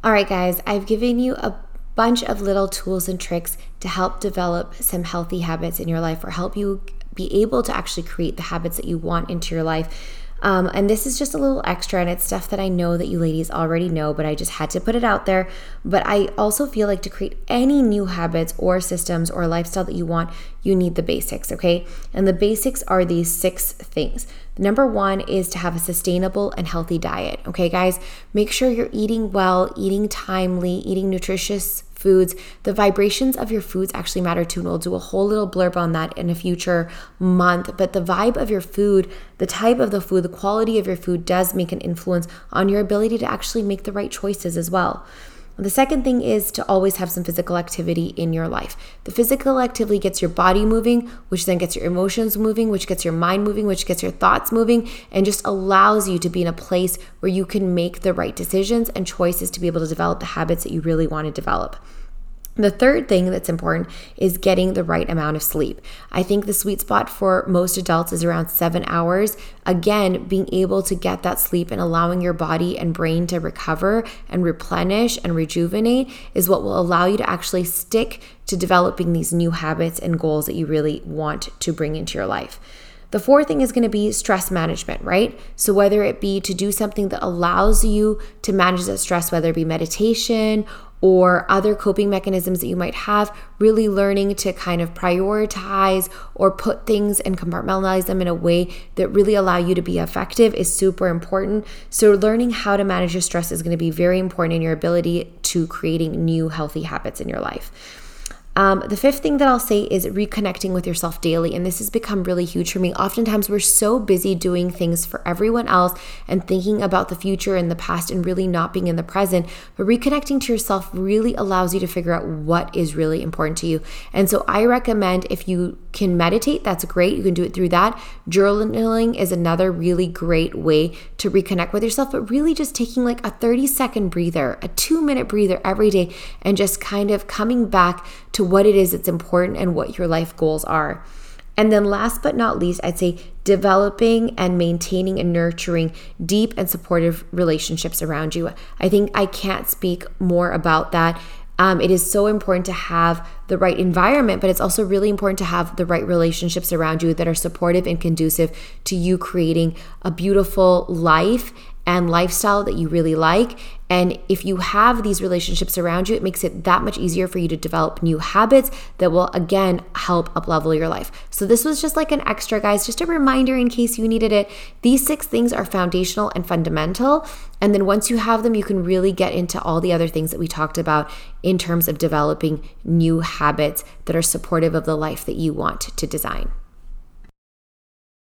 All right, guys, I've given you a bunch of little tools and tricks to help develop some healthy habits in your life or help you be able to actually create the habits that you want into your life. And this is just a little extra, and it's stuff that I know that you ladies already know, but I just had to put it out there. But I also feel like to create any new habits or systems or lifestyle that you want, you need the basics, okay? And the basics are these 6 things. Number 1 is to have a sustainable and healthy diet, okay, guys? Make sure you're eating well, eating timely, eating nutritious foods. The vibrations of your foods actually matter too, and we'll do a whole little blurb on that in a future month. But the vibe of your food, the type of the food, the quality of your food does make an influence on your ability to actually make the right choices as well. The second thing is to always have some physical activity in your life. The physical activity gets your body moving, which then gets your emotions moving, which gets your mind moving, which gets your thoughts moving, and just allows you to be in a place where you can make the right decisions and choices to be able to develop the habits that you really want to develop. The third thing that's important is getting the right amount of sleep. I think the sweet spot for most adults is around 7 hours. Again, being able to get that sleep and allowing your body and brain to recover and replenish and rejuvenate is what will allow you to actually stick to developing these new habits and goals that you really want to bring into your life. The fourth thing is going to be stress management, right? So whether it be to do something that allows you to manage that stress, whether it be meditation or other coping mechanisms that you might have, really learning to kind of prioritize or put things and compartmentalize them in a way that really allow you to be effective is super important. So learning how to manage your stress is going to be very important in your ability to creating new healthy habits in your life. The fifth thing that I'll say is reconnecting with yourself daily. And this has become really huge for me. Oftentimes we're so busy doing things for everyone else and thinking about the future and the past and really not being in the present. But reconnecting to yourself really allows you to figure out what is really important to you. And so I recommend, if you can meditate, that's great. You can do it through that. Journaling is another really great way to reconnect with yourself, but really just taking like a 30-second breather, a 2-minute breather every day, and just kind of coming back to what it is that's important and what your life goals are. And then last but not least, I'd say developing and maintaining and nurturing deep and supportive relationships around you. I think I can't speak more about that. It is so important to have the right environment, but it's also really important to have the right relationships around you that are supportive and conducive to you creating a beautiful life and lifestyle that you really like. And if you have these relationships around you, it makes it that much easier for you to develop new habits that will, again, help up-level your life. So this was just like an extra, guys, just a reminder in case you needed it. These 6 things are foundational and fundamental. And then once you have them, you can really get into all the other things that we talked about in terms of developing new habits that are supportive of the life that you want to design.